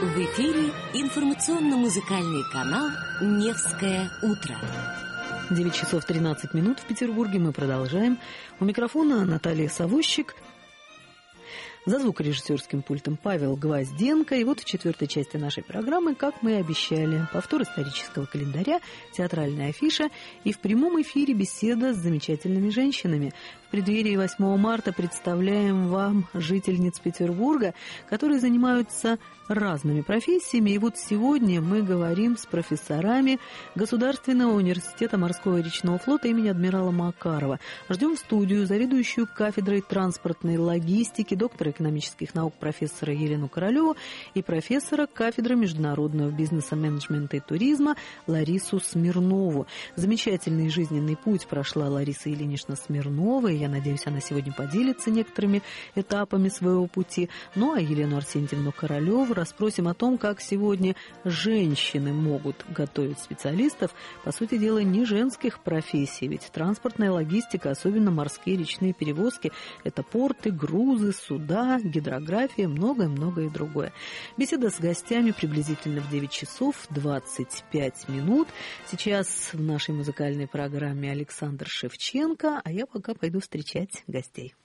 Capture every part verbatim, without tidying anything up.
В эфире информационно-музыкальный канал «Невское утро». девять часов тринадцать минут в Петербурге. Мы продолжаем. У микрофона Наталья Савощик. За звукорежиссерским пультом Павел Гвозденко. И вот в четвертой части нашей программы, как мы и обещали, повтор исторического календаря, театральная афиша и в прямом эфире беседа с замечательными женщинами. В преддверии восьмого марта представляем вам жительниц Петербурга, которые занимаются разными профессиями. И вот сегодня мы говорим с профессорами Государственного университета морского и речного флота имени адмирала Макарова. Ждем в студию заведующую кафедрой транспортной логистики, доктора экономических наук профессора Елену Королеву и профессора кафедры международного бизнеса, менеджмента и туризма Ларису Смирнову. Замечательный жизненный путь прошла Лариса Ильинична Смирнова, и я надеюсь, она сегодня поделится некоторыми этапами своего пути. Ну а Елену Арсентьевну Королеву расспросим о том, как сегодня женщины могут готовить специалистов, по сути дела, не женских профессий, ведь транспортная логистика, особенно морские речные перевозки, это порты, грузы, суда, гидрография, многое-многое другое. Беседа с гостями приблизительно в девять часов двадцать пять минут. Сейчас в нашей музыкальной программе Александр Шевченко, а я пока пойду встречать гостей.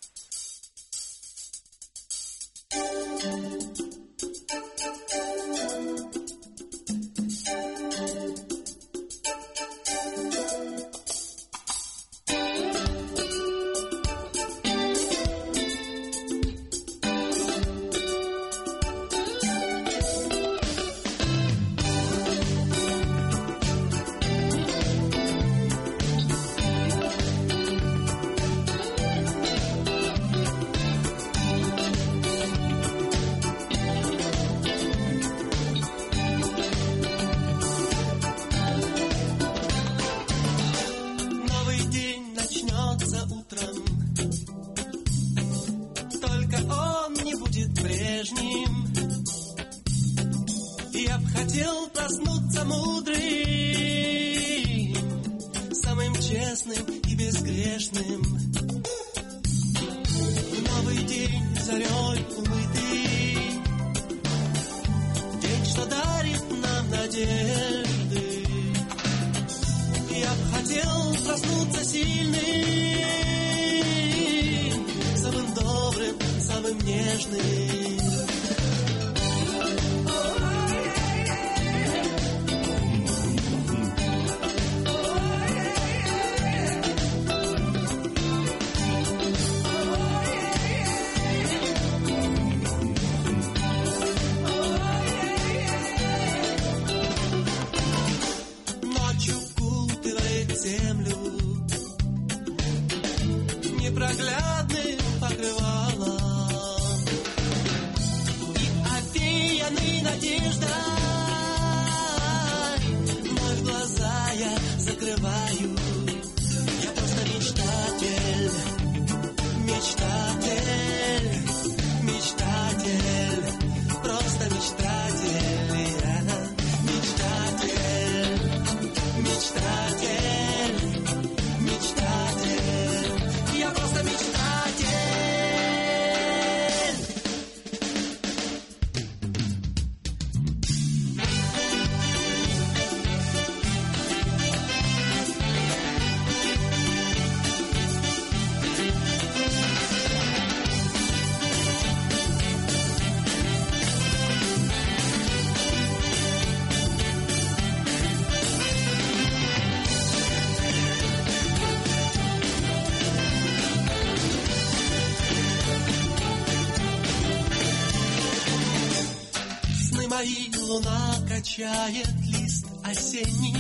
Луна качает лист осенний,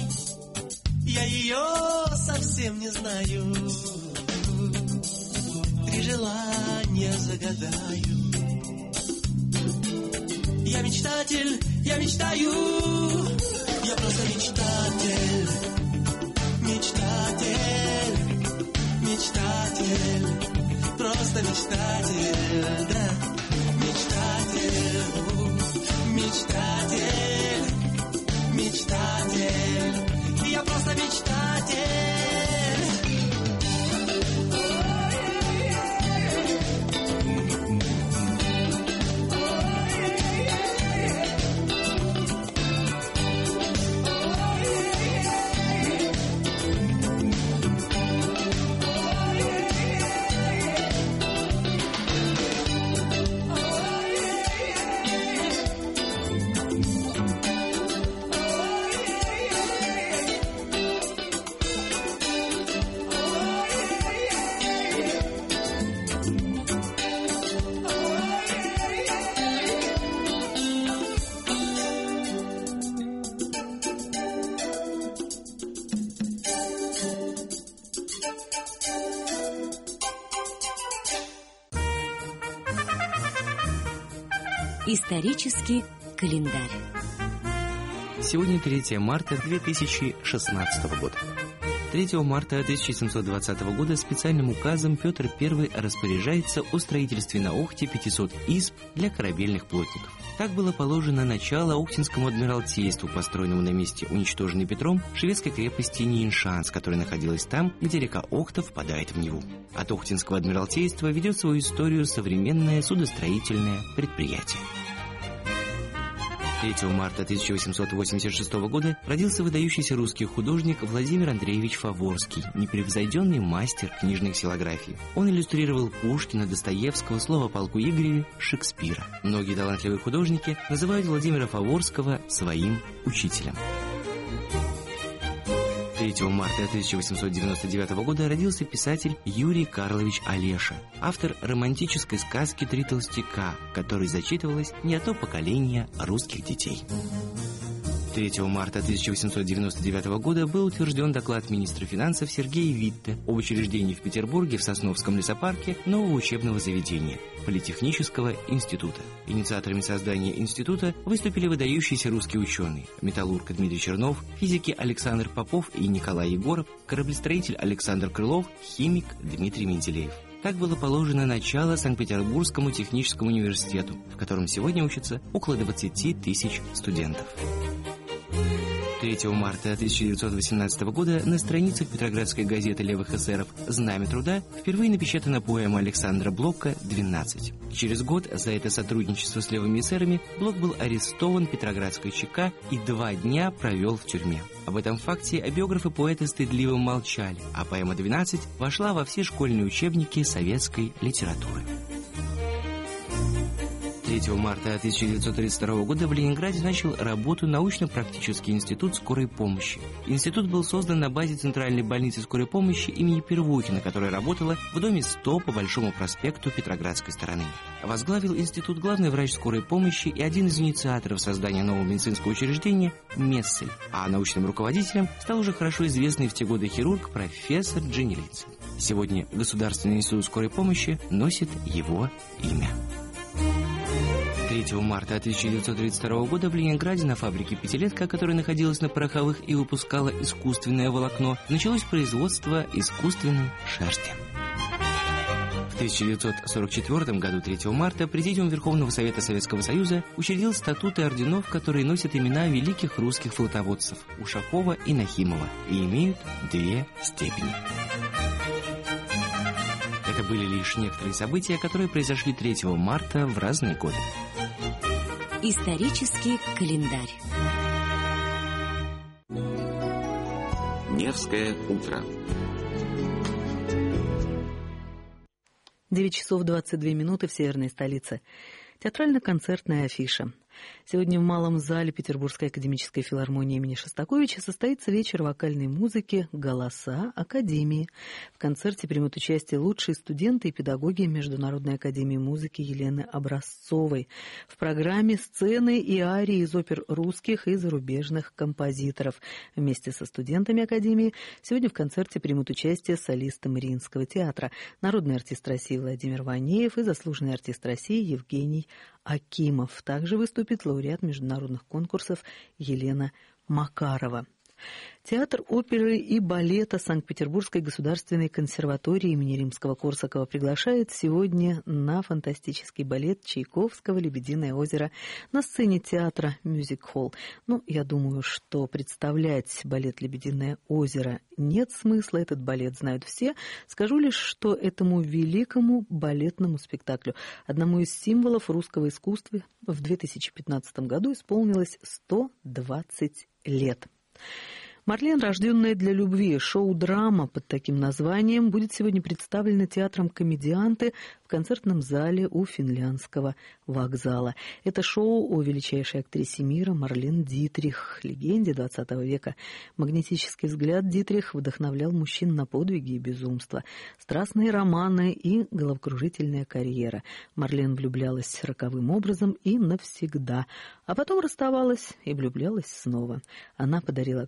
я ее совсем не знаю. Три желания загадаю. Я мечтатель, я мечтаю, я просто мечтатель, мечтатель, мечтатель, просто мечтатель, да, мечтатель. Мечтатель, мечтатель, я просто мечтатель. Исторический календарь. Сегодня третьего марта две тысячи шестнадцатого года. третьего марта тысяча семьсот двадцатого года специальным указом Петр Первый распоряжается о строительстве на Охте пятисот изб для корабельных плотников. Так было положено начало Охтинскому адмиралтейству, построенному на месте уничтоженной Петром шведской крепости Ниншанс, которая находилась там, где река Охта впадает в Неву. От Охтинского адмиралтейства ведет свою историю современное судостроительное предприятие. третьего марта тысяча восемьсот восемьдесят шестого года родился выдающийся русский художник Владимир Андреевич Фаворский, непревзойденный мастер книжной ксилографии. Он иллюстрировал Пушкина, Достоевского, Слово о полку Игореве, Шекспира. Многие талантливые художники называют Владимира Фаворского своим учителем. третьего марта тысяча восемьсот девяносто девятого года родился писатель Юрий Карлович Олеша, автор романтической сказки «Три толстяка», которой зачитывалось не одно поколение русских детей. третьего марта тысяча восемьсот девяносто девятого года был утвержден доклад министра финансов Сергея Витте об учреждении в Петербурге в Сосновском лесопарке нового учебного заведения – Политехнического института. Инициаторами создания института выступили выдающиеся русские ученые – металлург Дмитрий Чернов, физики Александр Попов и Николай Егоров, кораблестроитель Александр Крылов, химик Дмитрий Менделеев. Так было положено начало Санкт-Петербургскому техническому университету, в котором сегодня учатся около двадцати тысяч студентов. третьего марта тысяча девятьсот восемнадцатого года на страницах Петроградской газеты левых эсеров «Знамя труда» впервые напечатана поэма Александра Блока «двенадцать». Через год за это сотрудничество с левыми эсерами Блок был арестован Петроградской ЧК и два дня провел в тюрьме. Об этом факте биографы поэта стыдливо молчали, а поэма «двенадцать» вошла во все школьные учебники советской литературы. третьего марта тысяча девятьсот тридцать второго года в Ленинграде начал работу научно-практический институт скорой помощи. Институт был создан на базе Центральной больницы скорой помощи имени Первухина, которая работала в доме сто по Большому проспекту Петроградской стороны. Возглавил институт главный врач скорой помощи и один из инициаторов создания нового медицинского учреждения Мессель, а научным руководителем стал уже хорошо известный в те годы хирург профессор Дженилицин. Сегодня Государственный институт скорой помощи носит его имя. третьего марта тысяча девятьсот тридцать второго года в Ленинграде на фабрике «Пятилетка», которая находилась на Пороховых и выпускала искусственное волокно, началось производство искусственной шерсти. В тысяча девятьсот сорок четвёртом году третьего марта Президиум Верховного Совета Советского Союза учредил статуты орденов, которые носят имена великих русских флотоводцев Ушакова и Нахимова и имеют две степени. Это были лишь некоторые события, которые произошли третьего марта в разные годы. Исторический календарь. Невское утро. девять часов двадцать две минуты в северной столице. Театрально-концертная афиша. Сегодня в Малом зале Петербургской академической филармонии имени Шостаковича состоится вечер вокальной музыки «Голоса Академии». В концерте примут участие лучшие студенты и педагоги Международной академии музыки Елены Образцовой. В программе сцены и арии из опер русских и зарубежных композиторов. Вместе со студентами академии сегодня в концерте примут участие солисты Мариинского театра, народный артист России Владимир Ванеев и заслуженный артист России Евгений Акимов. Также выступит лауреат международных конкурсов Елена Макарова. Театр оперы и балета Санкт-Петербургской государственной консерватории имени Римского-Корсакова приглашает сегодня на фантастический балет Чайковского «Лебединое озеро» на сцене театра «Мюзик-холл». Ну, я думаю, что представлять балет «Лебединое озеро» нет смысла, этот балет знают все. Скажу лишь, что этому великому балетному спектаклю, одному из символов русского искусства, в две тысячи пятнадцатом году исполнилось сто двадцать лет. «Марлен, рожденная для любви», шоу-драма под таким названием, будет сегодня представлена театром «Комедианты» в концертном зале у Финляндского вокзала. Это шоу о величайшей актрисе мира Марлен Дитрих, легенде двадцатого века. Магнетический взгляд Дитрих вдохновлял мужчин на подвиги и безумство, страстные романы и головокружительная карьера. Марлен влюблялась роковым образом и навсегда, а потом расставалась и влюблялась снова. Она подарила окружающим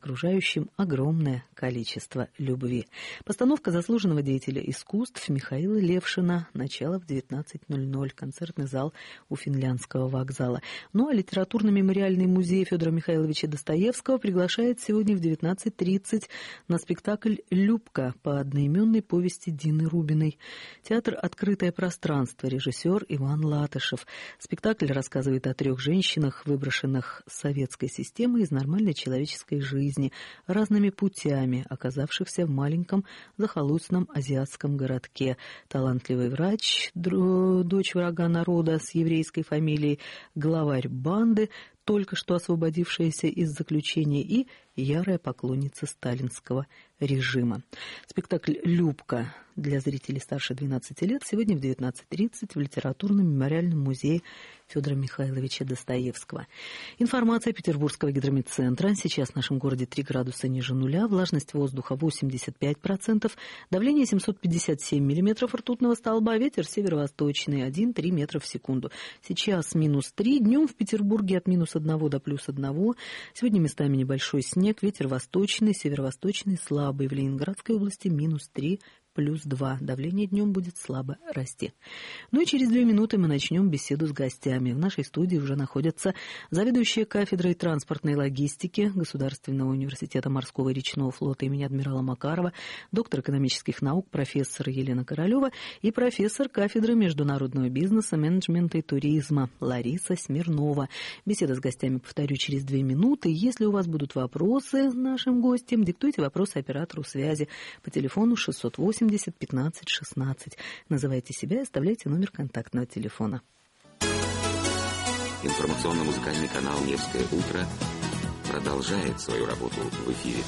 несущим огромное количество любви. Постановка заслуженного деятеля искусств Михаила Левшина. Начало в девятнадцать ноль ноль. Концертный зал у Финляндского вокзала. Ну а литературно-мемориальный музей Федора Михайловича Достоевского приглашает сегодня в девятнадцать тридцать на спектакль «Любка» по одноименной повести Дины Рубиной. Театр «Открытое пространство», режиссер Иван Латышев. Спектакль рассказывает о трех женщинах, выброшенных с советской системы из нормальной человеческой жизни, разными путями, оказавшихся в маленьком захолустном азиатском городке. Талантливый врач, дочь врага народа с еврейской фамилией, главарь банды, только что освободившаяся из заключения, и ярая поклонница сталинского режима. Спектакль «Любка» для зрителей старше двенадцати лет сегодня в девятнадцать тридцать в литературном мемориальном музее Федора Михайловича Достоевского. Информация Петербургского гидрометцентра. Сейчас в нашем городе три градуса ниже нуля, влажность воздуха восемьдесят пять процентов, давление семьсот пятьдесят семь миллиметров ртутного столба, ветер северо-восточный один-три метра в секунду. Сейчас минус три, днем в Петербурге от минус одного до плюс одного. Сегодня местами небольшой снег, ветер восточный, северо-восточный слабый. В Ленинградской области минус три, плюс два. Давление днем будет слабо расти. Ну и через две минуты мы начнем беседу с гостями. В нашей студии уже находятся заведующая кафедрой транспортной логистики Государственного университета морского и речного флота имени адмирала Макарова, доктор экономических наук профессор Елена Королева и профессор кафедры международного бизнеса, менеджмента и туризма Лариса Смирнова. Беседа с гостями, повторю, через две минуты. Если у вас будут вопросы нашим гостям, диктуйте вопросы оператору связи по телефону шестьсот восемьдесят пятнадцать шестнадцать. Называйте себя и оставляйте номер контактного телефона. Информационно-музыкальный канал «Невское утро» продолжает свою работу в эфире.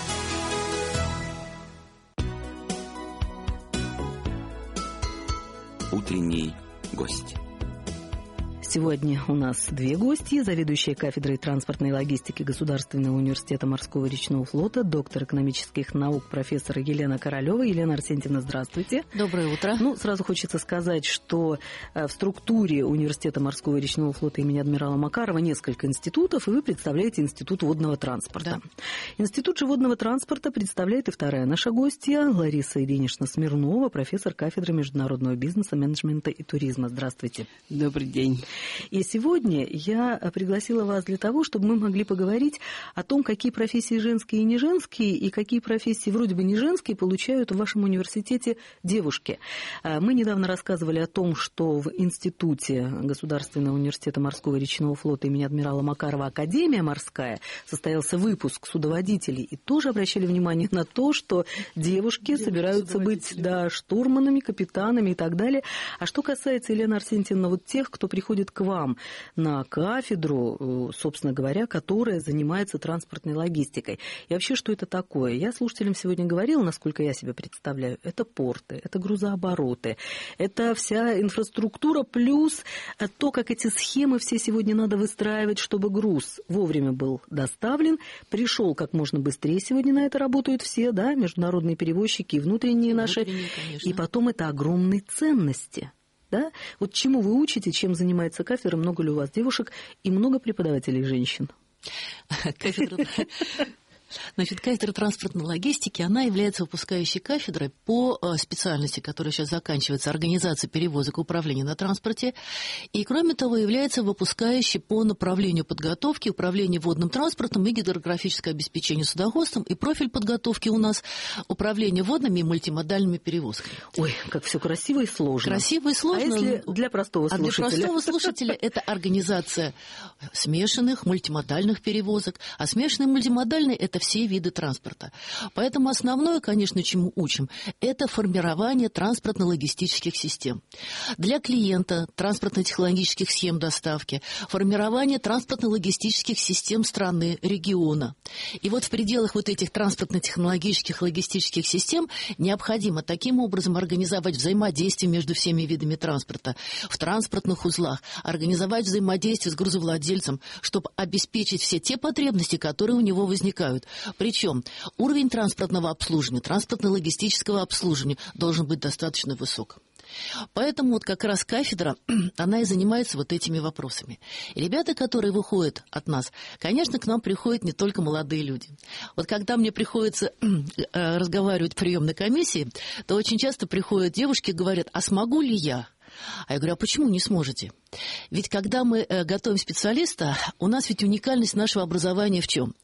Утренний гость. Сегодня у нас две гости. Заведующая кафедрой транспортной логистики Государственного университета морского и речного флота, доктор экономических наук, профессор Елена Королева. Елена Арсентьевна, здравствуйте. Доброе утро. Ну, сразу хочется сказать, что в структуре Университета морского и речного флота имени адмирала Макарова несколько институтов, и вы представляете Институт водного транспорта. Да. Институт же водного транспорта представляет и вторая наша гостья, Лариса Ильинична Смирнова, профессор кафедры международного бизнеса, менеджмента и туризма. Здравствуйте. Добрый день. И сегодня я пригласила вас для того, чтобы мы могли поговорить о том, какие профессии женские и не женские, и какие профессии вроде бы не женские получают в вашем университете девушки. Мы недавно рассказывали о том, что в Институте Государственного университета морского и речного флота имени адмирала Макарова Академия морская состоялся выпуск судоводителей, и тоже обращали внимание на то, что девушки, девушки собираются быть да, штурманами, капитанами и так далее. А что касается, Елена Арсентьевна, вот тех, кто приходит к вам на кафедру, собственно говоря, которая занимается транспортной логистикой. И вообще, что это такое? Я слушателям сегодня говорила, насколько я себе представляю, это порты, это грузообороты, это вся инфраструктура, плюс то, как эти схемы все сегодня надо выстраивать, чтобы груз вовремя был доставлен, пришел как можно быстрее. Сегодня на это работают все, да, международные перевозчики и внутренние, и наши. Внутренние, и потом это огромные ценности. Да? Вот чему вы учите, чем занимается кафедра, много ли у вас девушек и много преподавателей женщин? Значит, кафедра транспортной логистики, она является выпускающей кафедрой по специальности, которая сейчас заканчивается, организация перевозок и управления на транспорте, и, кроме того, является выпускающей по направлению подготовки, управления водным транспортом и гидрографическое обеспечение судоходством, и профиль подготовки у нас управление водными и мультимодальными перевозками. Ой, как все красиво и сложно. Красиво и сложно. А если для простого слушателя? А для простого слушателя это организация смешанных мультимодальных перевозок, а смешанные мультимодальные – это все виды транспорта. Поэтому основное, конечно, чему учим, это формирование транспортно-логистических систем. Для клиента транспортно-технологических схем доставки, формирование транспортно-логистических систем страны, региона. И вот в пределах вот этих транспортно-технологических логистических систем необходимо таким образом организовать взаимодействие между всеми видами транспорта в транспортных узлах, организовать взаимодействие с грузовладельцем, чтобы обеспечить все те потребности, которые у него возникают. Причем уровень транспортного обслуживания, транспортно-логистического обслуживания должен быть достаточно высок. Поэтому вот как раз кафедра, она и занимается вот этими вопросами. И ребята, которые выходят от нас, конечно, к нам приходят не только молодые люди. Вот когда мне приходится разговаривать в приемной комиссии, то очень часто приходят девушки и говорят: а смогу ли я? А я говорю: а почему не сможете? Ведь когда мы готовим специалиста, у нас ведь уникальность нашего образования в чем?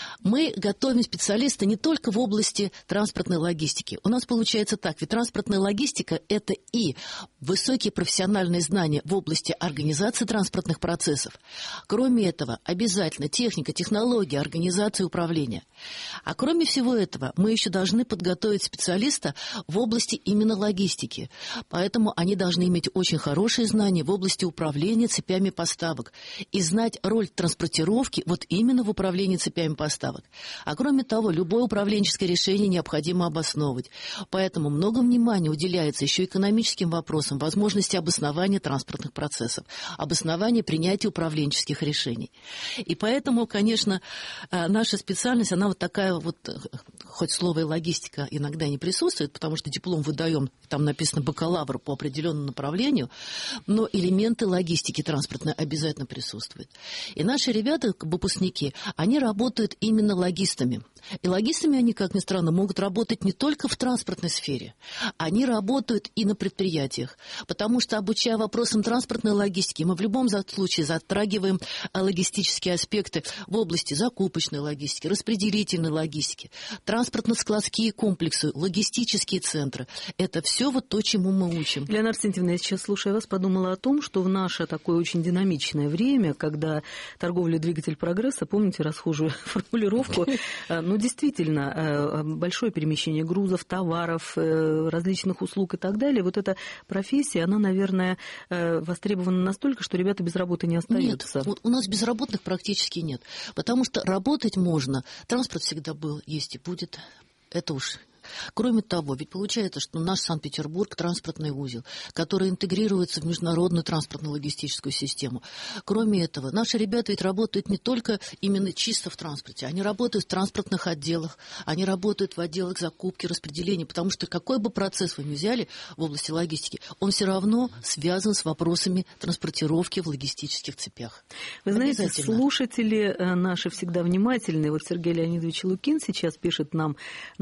Мы готовим специалиста не только в области транспортной логистики. У нас получается так, ведь транспортная логистика – это и высокие профессиональные знания в области организации транспортных процессов. Кроме этого, обязательно техника, технология, организация управления. А кроме всего этого, мы еще должны подготовить специалиста в области именно логистики. Поэтому они должны иметь очень хорошие знания в области управления цепями поставок и знать роль транспортировки вот именно в управлении цепями поставок. А кроме того, любое управленческое решение необходимо обосновывать. Поэтому много внимания уделяется еще экономическим вопросам, возможности обоснования транспортных процессов, обоснования принятия управленческих решений. И поэтому, конечно, наша специальность, она вот такая вот, хоть слово и логистика иногда не присутствует, потому что диплом выдаем, там написано бакалавр по определенному направлению, но элементы логистики транспортной обязательно присутствуют. И наши ребята, выпускники, они работают именно Именно логистами. И логистами они, как ни странно, могут работать не только в транспортной сфере. Они работают и на предприятиях. Потому что, обучая вопросам транспортной логистики, мы в любом случае затрагиваем логистические аспекты в области закупочной логистики, распределительной логистики, транспортно-складские комплексы, логистические центры. Это все вот то, чему мы учим. Леонарда Арсентьевна, я сейчас, слушая вас, подумала о том, что в наше такое очень динамичное время, когда торговля – двигатель прогресса, помните расхожую формулировку, ну, действительно, большое перемещение грузов, товаров, различных услуг и так далее. Вот эта профессия, она, наверное, востребована настолько, что ребята без работы не остаются. Нет, вот у нас безработных практически нет, потому что работать можно. Транспорт всегда был, есть и будет. Это уж... Кроме того, ведь получается, что наш Санкт-Петербург – транспортный узел, который интегрируется в международную транспортно-логистическую систему. Кроме этого, наши ребята ведь работают не только именно чисто в транспорте, они работают в транспортных отделах, они работают в отделах закупки, распределения, потому что какой бы процесс вы ни взяли в области логистики, он все равно связан с вопросами транспортировки в логистических цепях. Вы знаете, слушатели наши всегда внимательные. Вот Сергей Леонидович Лукин сейчас пишет нам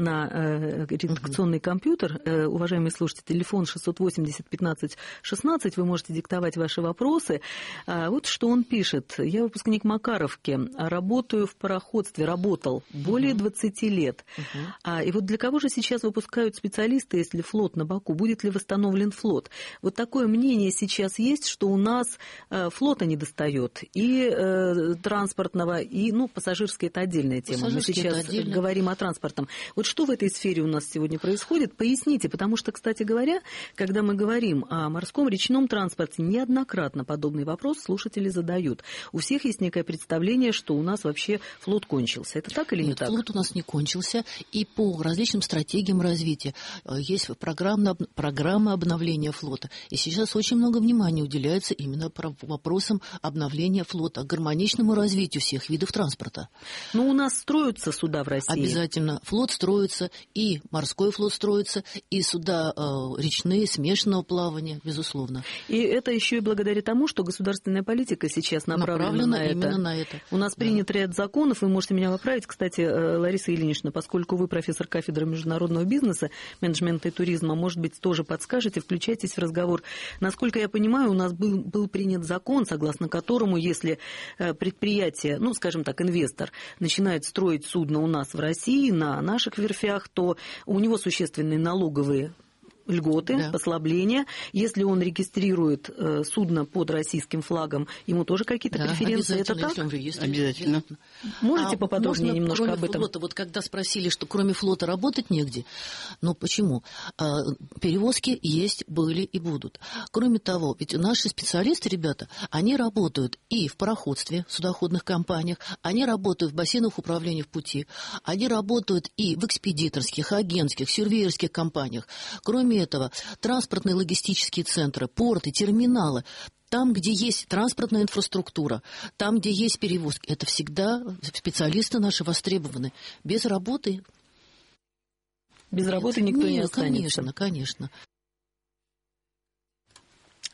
на редакционный компьютер. Уважаемые слушатели, телефон шестьсот восемьдесят пятнадцать шестнадцать, вы можете диктовать ваши вопросы. Вот что он пишет. Я выпускник Макаровки, работаю в пароходстве, работал более двадцати лет. Uh-huh. И вот для кого же сейчас выпускают специалисты, если флот на боку? Будет ли восстановлен флот? Вот такое мнение сейчас есть, что у нас флота не достает. И э, транспортного, и ну, пассажирская – это отдельная тема. Мы сейчас говорим о транспортном. Вот что в этой сфере у нас сегодня происходит, поясните, потому что, кстати говоря, когда мы говорим о морском речном транспорте, неоднократно подобный вопрос слушатели задают. У всех есть некое представление, что у нас вообще флот кончился. Это так или не Нет, так? Флот у нас не кончился, и по различным стратегиям развития есть программа, программа обновления флота. И сейчас очень много внимания уделяется именно вопросам обновления флота, гармоничному развитию всех видов транспорта. Но у нас строятся суда в России. Обязательно. Флот строится, и морской флот строится, и суда э, речные, смешанного плавания, безусловно. И это еще и благодаря тому, что государственная политика сейчас направлена, направлена на, именно это. на это. У нас да. принят ряд законов, вы можете меня поправить. Кстати, Лариса Ильинична, поскольку вы профессор кафедры международного бизнеса, менеджмента и туризма, может быть, тоже подскажете, включайтесь в разговор. Насколько я понимаю, у нас был, был принят закон, согласно которому, если предприятие, ну, скажем так, инвестор, начинает строить судно у нас в России, на наших верфях, то у него существенные налоговые льготы, да. послабления. Если он регистрирует э, судно под российским флагом, ему тоже какие-то да, преференции. Это так? Есть, обязательно. Можете а поподробнее можно, немножко об этом? Флота, вот когда спросили, что кроме флота работать негде, но почему? А, перевозки есть, были и будут. Кроме того, ведь наши специалисты, ребята, они работают и в пароходстве, в судоходных компаниях, они работают в бассейнах управления в пути, они работают и в экспедиторских, агентских, сюрвеерских компаниях. Кроме этого, транспортные логистические центры, порты, терминалы, там, где есть транспортная инфраструктура, там, где есть перевозки, это всегда специалисты наши востребованы. Без работы... Без работы никто Нет, не останется. Конечно, конечно.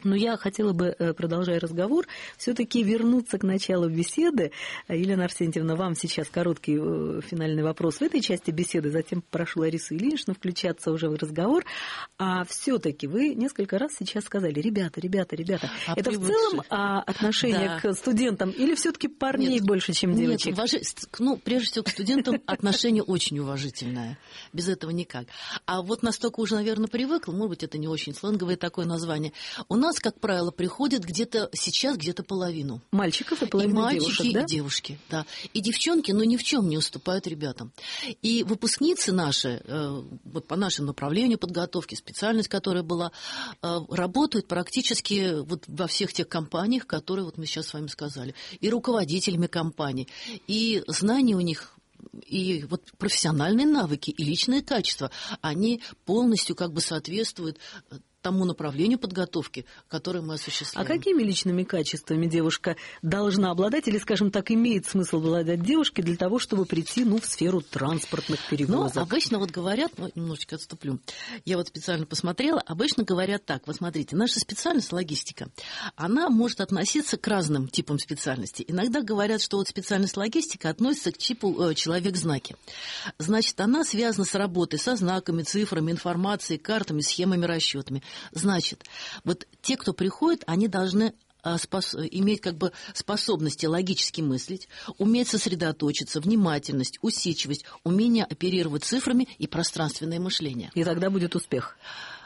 Но я хотела бы, продолжая разговор, все-таки вернуться к началу беседы. Елена Арсентьевна, вам сейчас короткий финальный вопрос в этой части беседы, затем прошу Ларису Ильиничну включаться уже в разговор. А все-таки вы несколько раз сейчас сказали: ребята, ребята, ребята. А это в целом а, отношение да. к студентам или все-таки парней нет, больше, чем девочек? Нет, уважи... ну, прежде всего, к студентам отношение очень уважительное. Без этого никак. А вот настолько уже, наверное, привыкла, может быть, это не очень сленговое такое название. У нас, как правило, приходит где-то сейчас где-то половину. Мальчиков и половину и мальчики, девушек, да? И девушки, да. И девчонки, ну, ни в чем не уступают ребятам. И выпускницы наши, э, вот по нашему направлению подготовки, специальность, которая была, э, работают практически вот во всех тех компаниях, которые вот мы сейчас с вами сказали. И руководителями компаний, и знания у них, и вот профессиональные навыки, и личные качества, они полностью как бы соответствуют тому направлению подготовки, которое мы осуществляем. А какими личными качествами девушка должна обладать, или, скажем так, имеет смысл обладать девушке для того, чтобы прийти, ну, в сферу транспортных перевозок? Ну, обычно вот говорят, ну, немножечко отступлю, я вот специально посмотрела, обычно говорят так: вот смотрите, наша специальность логистика, она может относиться к разным типам специальностей. Иногда говорят, что вот специальность логистика относится к типу э, человек-знаки. Значит, она связана с работой со знаками, цифрами, информацией, картами, схемами, расчетами. Значит, вот те, кто приходит, они должны спос... иметь как бы способности логически мыслить, уметь сосредоточиться, внимательность, усидчивость, умение оперировать цифрами и пространственное мышление. И тогда будет успех.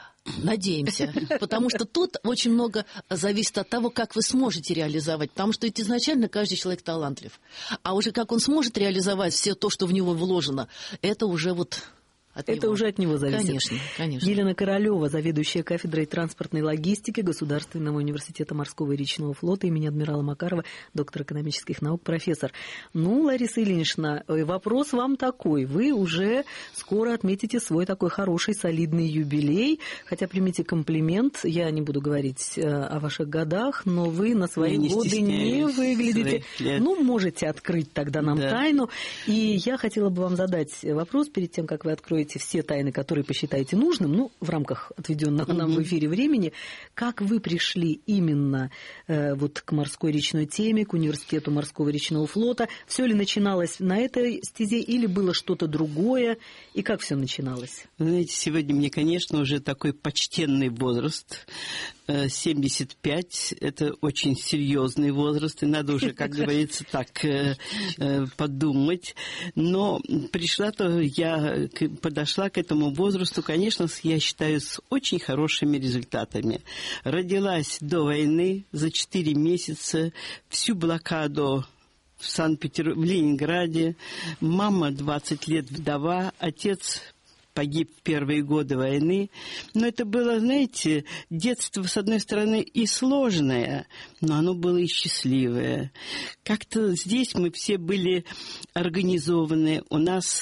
Надеемся, потому что тут очень много зависит от того, как вы сможете реализовать, потому что ведь изначально каждый человек талантлив, а уже как он сможет реализовать все то, что в него вложено, это уже вот... От Это него. уже от него зависит. Конечно, конечно. Елена Королева, заведующая кафедрой транспортной логистики Государственного университета морского и речного флота имени адмирала Макарова, доктор экономических наук, профессор. Ну, Лариса Ильинична, вопрос вам такой. Вы уже скоро отметите свой такой хороший, солидный юбилей. Хотя примите комплимент, я не буду говорить о ваших годах, но вы на свои не годы не выглядите. Ну, можете открыть тогда нам да. тайну. И я хотела бы вам задать вопрос перед тем, как вы откроете все тайны, которые посчитаете нужным, ну, в рамках отведенного нам в эфире времени. Как вы пришли именно э, вот к морской речной теме, к университету морского речного флота? Все ли начиналось на этой стезе или было что-то другое? И как все начиналось? Вы знаете, сегодня мне, конечно, уже такой почтенный возраст. семьдесят пять – это очень серьезный возраст, и надо уже, как говорится, так э, э, подумать. Но пришла-то я, подошла к этому возрасту, конечно, я считаю, с очень хорошими результатами. Родилась до войны за четыре месяца, всю блокаду в Санкт-Петербурге, в Ленинграде. Мама двадцать лет вдова, отец погиб в первые годы войны. Но это было, знаете, детство, с одной стороны, и сложное, но оно было и счастливое. Как-то здесь мы все были организованы. У нас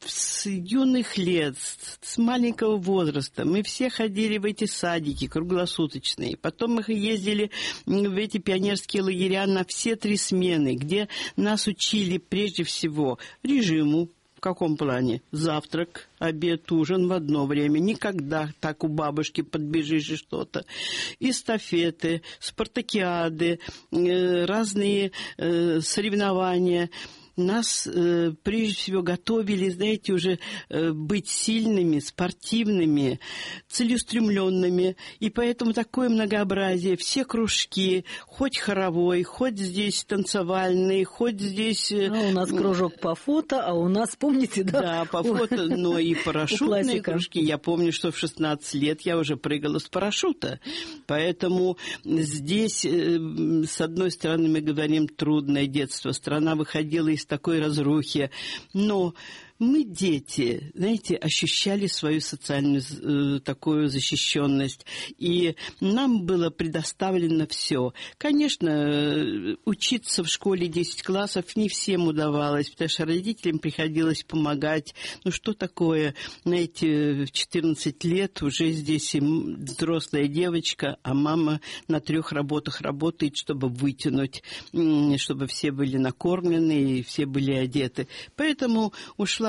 с юных лет, с маленького возраста, мы все ходили в эти садики круглосуточные. Потом мы ездили в эти пионерские лагеря на все три смены, где нас учили прежде всего режиму. В каком плане? Завтрак, обед, ужин в одно время. Никогда так у бабушки подбежишь и что-то. Эстафеты, спартакиады, разные соревнования. Нас, э, прежде всего, готовили, знаете, уже э, быть сильными, спортивными, целеустремленными. И поэтому такое многообразие. Все кружки, хоть хоровой, хоть здесь танцевальный, хоть здесь... Э, а у нас кружок по фото, а у нас, помните, да? Да, по фото, но и парашютные кружки. Я помню, что в шестнадцать лет я уже прыгала с парашюта. Поэтому здесь, э, с одной стороны, мы говорим, трудное детство. Страна выходила из такой разрухи. Но мы, дети, знаете, ощущали свою социальную э, такую защищенность. И нам было предоставлено все. Конечно, э, учиться в школе десять классов не всем удавалось, потому что родителям приходилось помогать. Ну, что такое, знаете, в четырнадцать лет уже здесь взрослая девочка, а мама на трех работах работает, чтобы вытянуть, чтобы все были накормлены и все были одеты. Поэтому ушла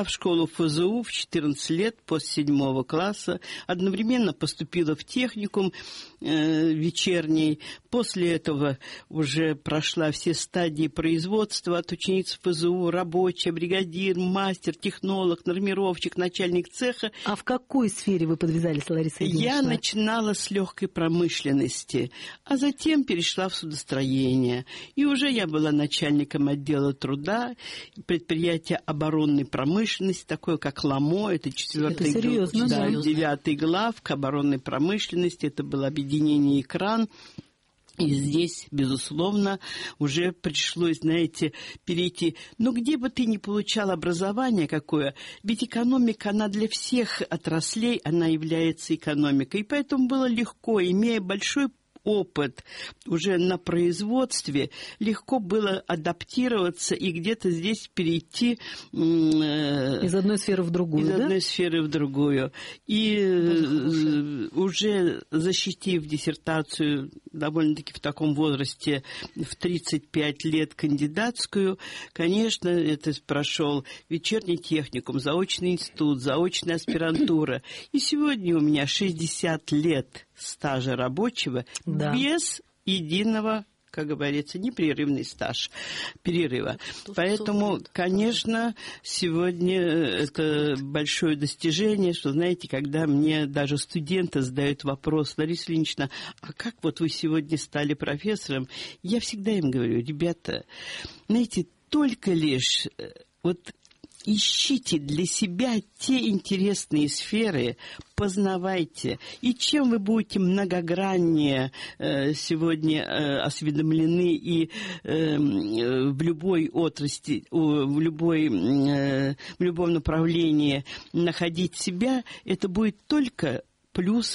пошла в школу эф зэ у в четырнадцать лет, после седьмого класса. Одновременно поступила в техникум э, вечерний. После этого уже прошла все стадии производства от учениц эф зэ у, рабочая, бригадир, мастер, технолог, нормировщик, начальник цеха. А в какой сфере вы подвязались, Лариса Ильинична? Я начинала с легкой промышленности, а затем перешла в судостроение. И уже я была начальником отдела труда, предприятия оборонной промышленности, такое как ЛАМО, это четвертый, это серьезно, да, да. девятый главк оборонной промышленности, это было объединение «Экран». И здесь, безусловно, уже пришлось, знаете, перейти. Но где бы ты ни получал образование какое, ведь экономика, она для всех отраслей, она является экономикой. И поэтому было легко, имея большой опыт уже на производстве, легко было адаптироваться и где-то здесь перейти э, из одной сферы в другую, из да? одной сферы в другую. И э, уже защитив диссертацию довольно-таки в таком возрасте, в тридцать пять лет кандидатскую, конечно, это прошел вечерний техникум, заочный институт, заочная аспирантура. И сегодня у меня шестьдесят лет стажа рабочего, да, без единого, как говорится, непрерывный стаж перерыва. Поэтому, конечно, сегодня это большое достижение, что, знаете, когда мне даже студенты задают вопрос: Лариса Ильинична, а как вот вы сегодня стали профессором? Я всегда им говорю: ребята, знаете, только лишь вот ищите для себя те интересные сферы, познавайте. И чем вы будете многограннее э, сегодня э, осведомлены и э, в любой отрасли, в, любой, э, в любом направлении находить себя, это будет только плюс.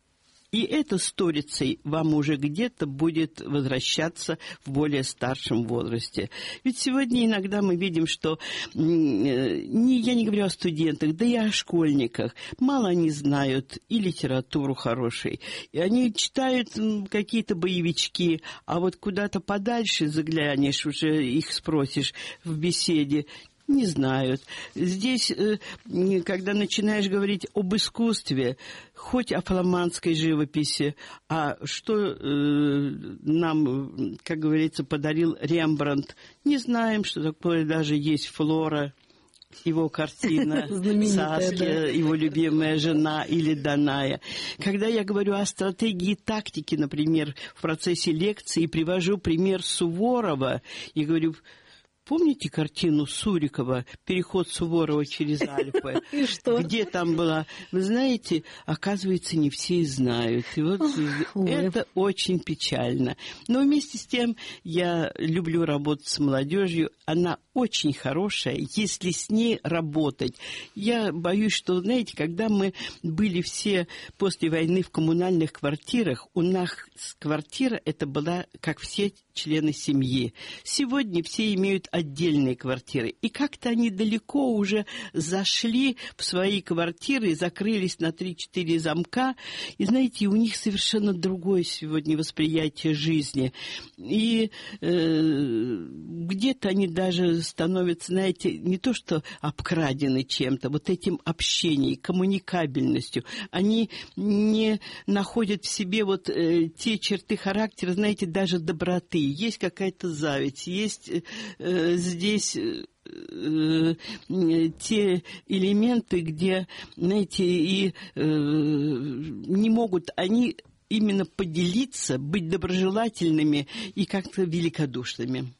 И это сторицей вам уже где-то будет возвращаться в более старшем возрасте. Ведь сегодня иногда мы видим, что, не, я не говорю о студентах, да и о школьниках, мало они знают и литературу хорошей, и они читают какие-то боевички, а вот куда-то подальше заглянешь, уже их спросишь в беседе, не знают. Здесь, когда начинаешь говорить об искусстве, хоть о фламандской живописи, а что э, нам, как говорится, подарил Рембрандт, не знаем, что такое даже есть Флора, его картина «Саския», да, его любимая жена или Даная. Когда я говорю о стратегии тактики, например, в процессе лекции, привожу пример Суворова и говорю: помните картину Сурикова «Переход Суворова через Альпы»? И что? Где там была? Вы знаете, оказывается, не все знают. И вот Ой. это очень печально. Но вместе с тем я люблю работать с молодежью. Она очень хорошая, если с ней работать. Я боюсь, что, знаете, когда мы были все после войны в коммунальных квартирах, у нас квартира это была, как все члены семьи. Сегодня все имеют отдельные квартиры. И как-то они далеко уже зашли в свои квартиры, закрылись на три-четыре замка. И, знаете, у них совершенно другое сегодня восприятие жизни. И э, где-то они даже становятся, знаете, не то что обкрадены чем-то, вот этим общением, коммуникабельностью. Они не находят в себе вот э, те черты характера, знаете, даже доброты. Есть какая-то зависть, есть э, здесь э, э, те элементы, где, знаете, и э, не могут они именно поделиться, быть доброжелательными и как-то великодушными.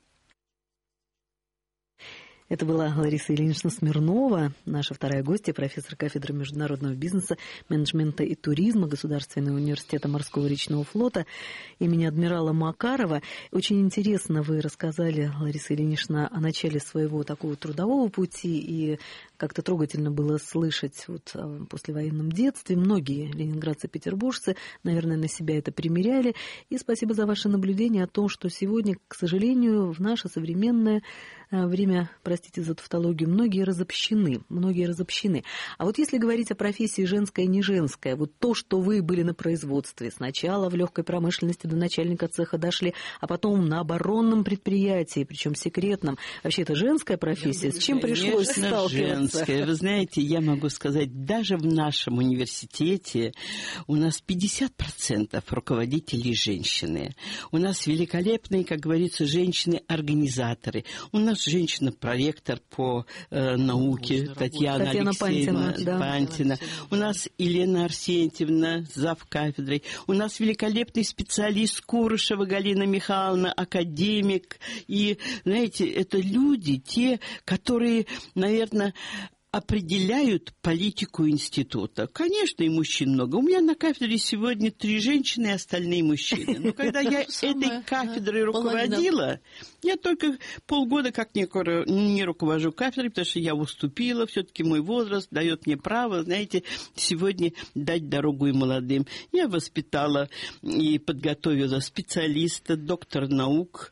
Это была Лариса Ильинична Смирнова, наша вторая гостья, профессор кафедры международного бизнеса, менеджмента и туризма Государственного университета морского речного флота имени адмирала Макарова. Очень интересно вы рассказали, Лариса Ильинична, о начале своего такого трудового пути, и как-то трогательно было слышать вот о послевоенном детстве. Многие ленинградцы-петербуржцы, наверное, на себя это примеряли. И спасибо за ваше наблюдение о том, что сегодня, к сожалению, в наше современное время, простите за тавтологию, многие разобщены, многие разобщены. А вот если говорить о профессии женская и не женская, вот то, что вы были на производстве, сначала в легкой промышленности до начальника цеха дошли, а потом на оборонном предприятии, причем секретном, вообще это женская профессия, с чем пришлось Конечно, сталкиваться? женская. Вы знаете, я могу сказать, даже в нашем университете у нас пятьдесят процентов руководителей женщины. У нас великолепные, как говорится, женщины-организаторы. У нас женщина-проректор по э, науке Татьяна, Татьяна Алексеевна Пантина, да. Пантина. У нас Елена Арсентьевна, зав. Кафедрой. У нас великолепный специалист Курышева Галина Михайловна, академик. И, знаете, это люди, те, которые, наверное, определяют политику института. Конечно, и мужчин много. У меня на кафедре сегодня три женщины и остальные мужчины. Но когда я этой кафедрой руководила, я только полгода как не руковожу кафедрой, потому что я уступила. Все-таки мой возраст дает мне право, знаете, сегодня дать дорогу и молодым. Я воспитала и подготовила специалиста, доктора наук.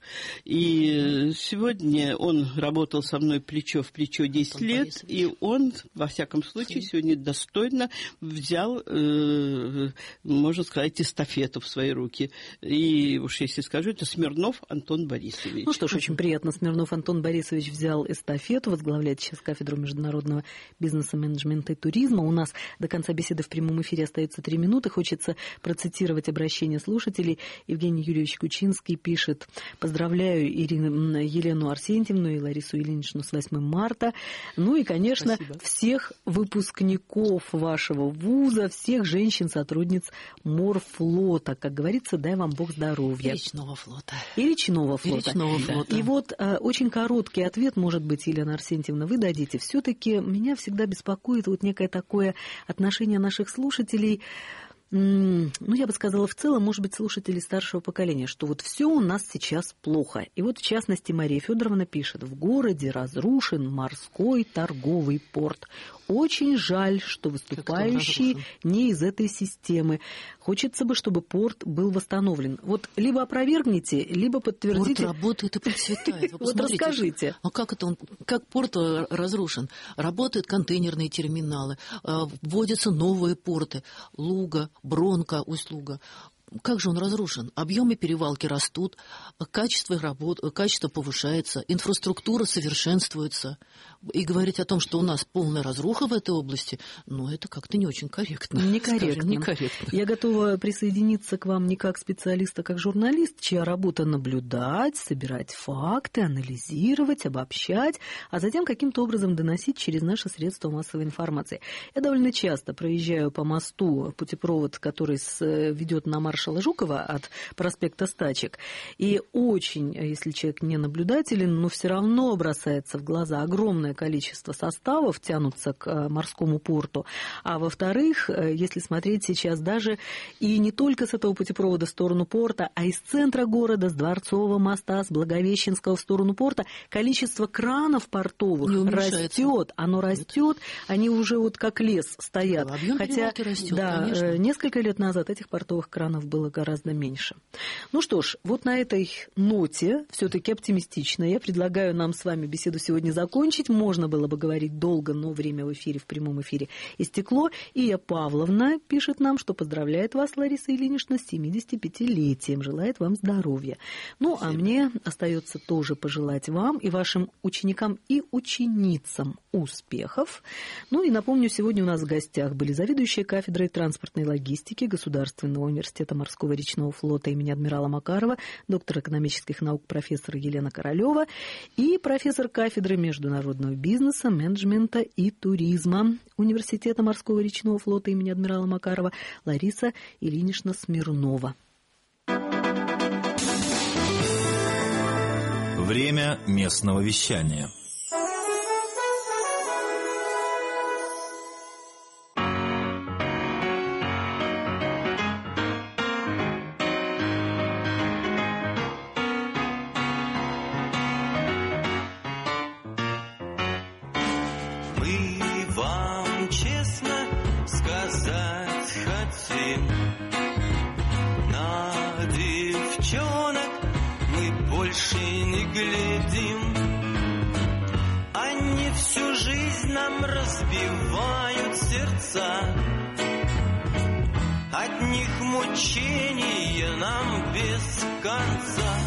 И сегодня он работал со мной плечо в плечо десять лет, и он, во всяком случае, сегодня достойно взял, э, можно сказать, эстафету в свои руки. И уж если скажу, это Смирнов Антон Борисович. Ну что ж, очень приятно. Смирнов Антон Борисович взял эстафету, возглавляет сейчас кафедру международного бизнеса, менеджмента и туризма. У нас до конца беседы в прямом эфире остается три минуты. Хочется процитировать обращение слушателей. Евгений Юрьевич Кучинский пишет: «Поздравляю Ирину, Елену Арсентьевну и Ларису Ильиничну с восьмым марта. Ну и, конечно, Спасибо. Всех выпускников вашего вуза, всех женщин-сотрудниц морфлота. Как говорится, дай вам Бог здоровья». И речного флота. И речного флота. И речного флота. И вот э, очень короткий ответ, может быть, Елена Арсентьевна, вы дадите. Все-таки меня всегда беспокоит вот некое такое отношение наших слушателей, ну, я бы сказала, в целом, может быть, слушателей старшего поколения, что вот все у нас сейчас плохо. И вот, в частности, Мария Федоровна пишет: в городе разрушен морской торговый порт. Очень жаль, что выступающие не из этой системы. Хочется бы, чтобы порт был восстановлен. Вот либо опровергните, либо подтвердите. Порт работает и процветает. Вы вот расскажите. А как это он, как порт разрушен? Работают контейнерные терминалы, вводятся новые порты. Луга, Бронка, Усть-Луга. Как же он разрушен? Объемы перевалки растут, качество работ, качество повышается, инфраструктура совершенствуется. И говорить о том, что у нас полная разруха в этой области, ну, это как-то не очень корректно. Некорректно. Некорректно. Я готова присоединиться к вам не как специалист, а как журналист, чья работа наблюдать, собирать факты, анализировать, обобщать, а затем каким-то образом доносить через наши средства массовой информации. Я довольно часто проезжаю по мосту, путепровод, который ведет на маршала Жукова от проспекта Стачек, и очень, если человек не наблюдателен, но все равно бросается в глаза огромное количество составов, тянутся к морскому порту. А во-вторых, если смотреть сейчас даже и не только с этого путепровода в сторону порта, а из центра города, с Дворцового моста, с Благовещенского в сторону порта, количество кранов портовых растет. Оно растет, они уже вот как лес стоят. Да, хотя растет, да, конечно. Несколько лет назад этих портовых кранов было гораздо меньше. Ну что ж, вот на этой ноте, все-таки оптимистично, я предлагаю нам с вами беседу сегодня закончить. Можно было бы говорить долго, но время в эфире, в прямом эфире истекло. Ия Павловна пишет нам, что поздравляет вас, Лариса Ильинична, с семидесятипятилетием, желает вам здоровья. Ну, Спасибо. А мне остается тоже пожелать вам и вашим ученикам и ученицам успехов. Ну и напомню, сегодня у нас в гостях были заведующая кафедрой транспортной логистики Государственного университета морского речного флота имени адмирала Макарова, доктор экономических наук профессор Елена Королева и профессор кафедры международного бизнеса, менеджмента и туризма Университета морского речного флота имени адмирала Макарова Лариса Ильинична Смирнова. Время местного вещания. Больше не глядим, сердца. От них мучения нам без конца.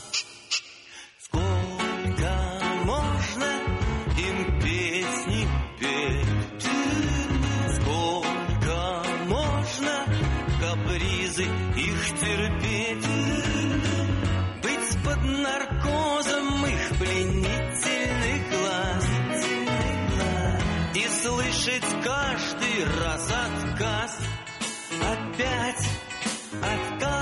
Сколько можно им песни петь? Сколько можно капризы их терпеть? Быть под наркозом их пленительных глаз и слышать каждый раз отказ. Опять отказ.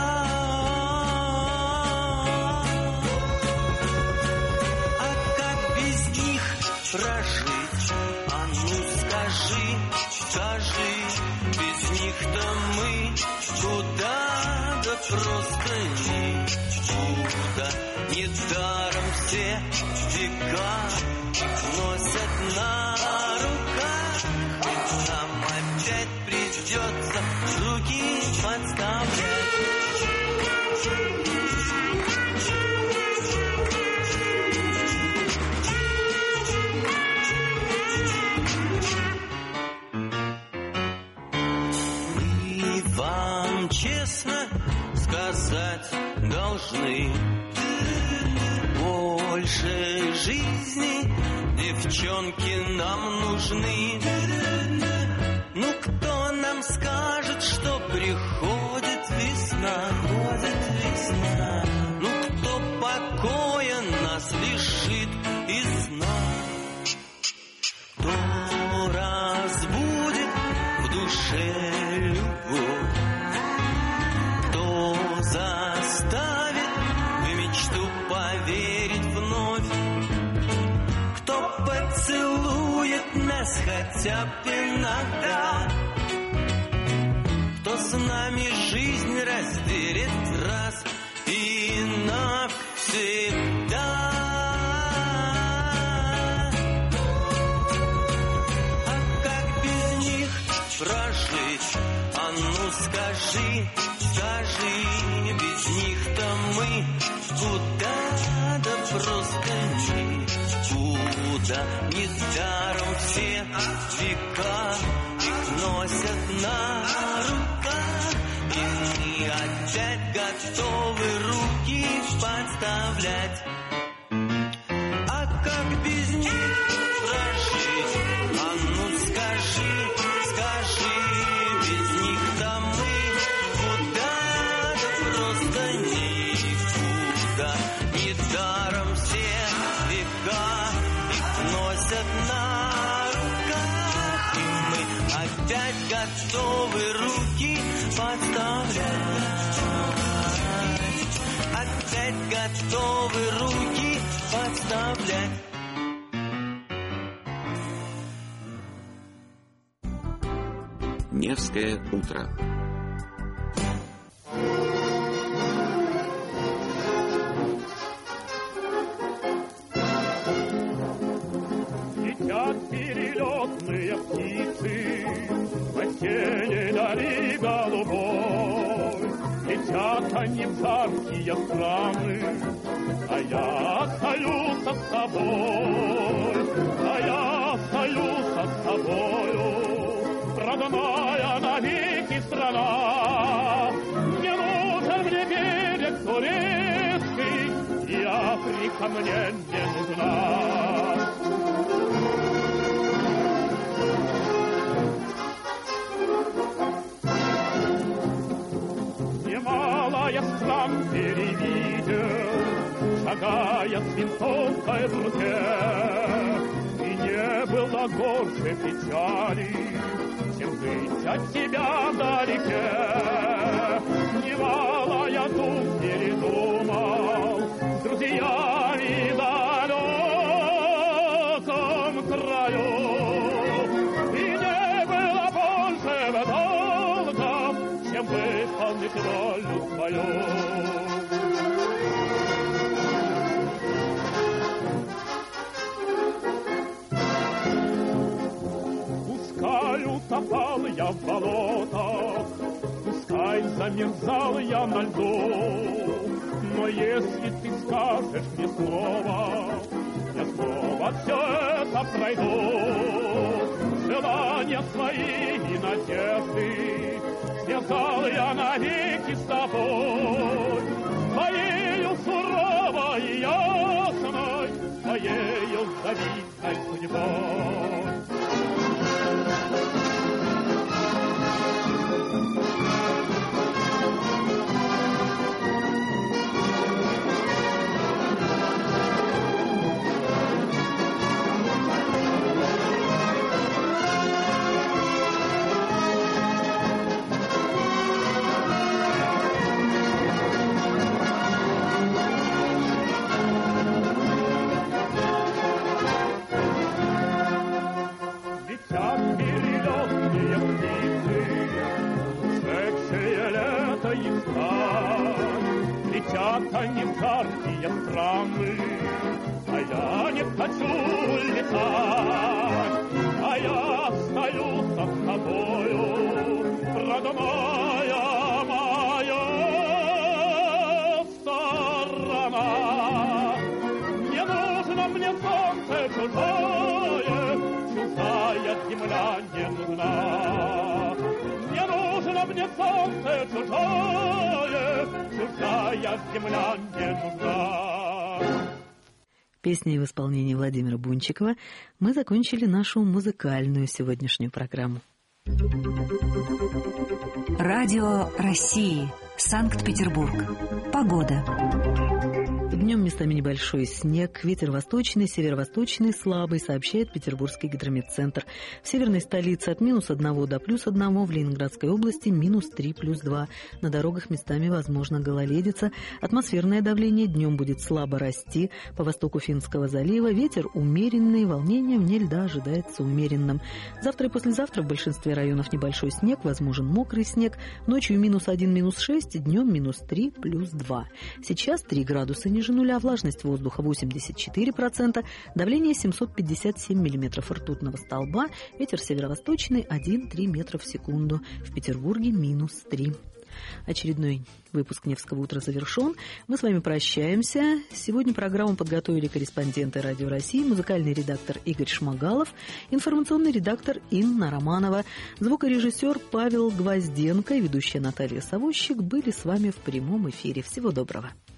А как без них прожить? А ну скажи, скажи, без них-то мы куда, да просто никуда. Недаром все века носят на руках, ведь нам опять придется руки подставлять. Мы вам честно сказать должны: больше жизни девчонки нам нужны. Ну кто нам скажет, что приходит весна? Ходит весна. Ну кто покоя нас лишит и сна? Кто разбудит в душе любовь? Кто заставит в мечту поверить вновь? Кто поцелует нас хотя бы иногда? Кто с нами жизнь разделит раз и навсегда? А как без них прожить? А ну скажи, скажи, без них-то мы куда, да просто никуда. Недаром все века их носят на руках, и мы опять готовы руки подставлять. А как без них прожить? А ну скажи, скажи, без них-то мы куда, да просто никуда. Недаром все века их носят на руках, и мы опять готовы руки подставлять. Опять готовы руки подставлять. Невское утро. Летят перелетные птицы в осенней дали голубой. Летят они в жаркие страны, а я остаюсь с тобой, а я остаюсь с тобою. Родная навеки страна, не нужен мне берег турецкий, и Африка мне не нужна. Немало стран перевидел, шагая с винтовкой в руке, и не было горше печали, чем быть от тебя вдалеке. Немало я тут передумал с друзьями в далеком краю, и не было больше долга, чем выполнить роль свою. Пускай утопал я в болотах, пускай замерзал я на льду, но если ты скажешь мне слово, я снова все это пройду. желания свои и надежды связал я навеки с тобой, твоею суровой и ясной, твоею завидной судьбой. Летят они в жаркие страны, а я не хочу летать, а я остаюсь с тобою, родная моя сторона. Не нужно мне солнце чужое, чужая земля не нужна. Не нужно мне солнце чужое, чужая земля не нужна. Песней в исполнении Владимира Бунчикова мы закончили нашу музыкальную сегодняшнюю программу. Радио России. Санкт-Петербург. Погода. Днем местами небольшой снег, ветер восточный, северо-восточный, слабый, сообщает Петербургский гидрометцентр. В северной столице от минус одного до плюс одного, в Ленинградской области минус три, плюс два. На дорогах местами возможно гололедица. Атмосферное давление днем будет слабо расти. По востоку Финского залива ветер умеренный, волнение вне льда ожидается умеренным. Завтра и послезавтра в большинстве районов небольшой снег, возможен мокрый снег. Ночью минус один, минус шесть, днем минус три, плюс два. Сейчас три градуса ниже нуля, влажность воздуха восемьдесят четыре процента, давление семьсот пятьдесят семь миллиметров ртутного столба, ветер северо-восточный один-три метра в секунду. В Петербурге минус три. Очередной выпуск «Невского утра» завершен. Мы с вами прощаемся. Сегодня программу подготовили корреспонденты Радио России, музыкальный редактор Игорь Шмагалов, информационный редактор Инна Романова, звукорежиссер Павел Гвозденко и ведущая Наталья Савощик были с вами в прямом эфире. Всего доброго.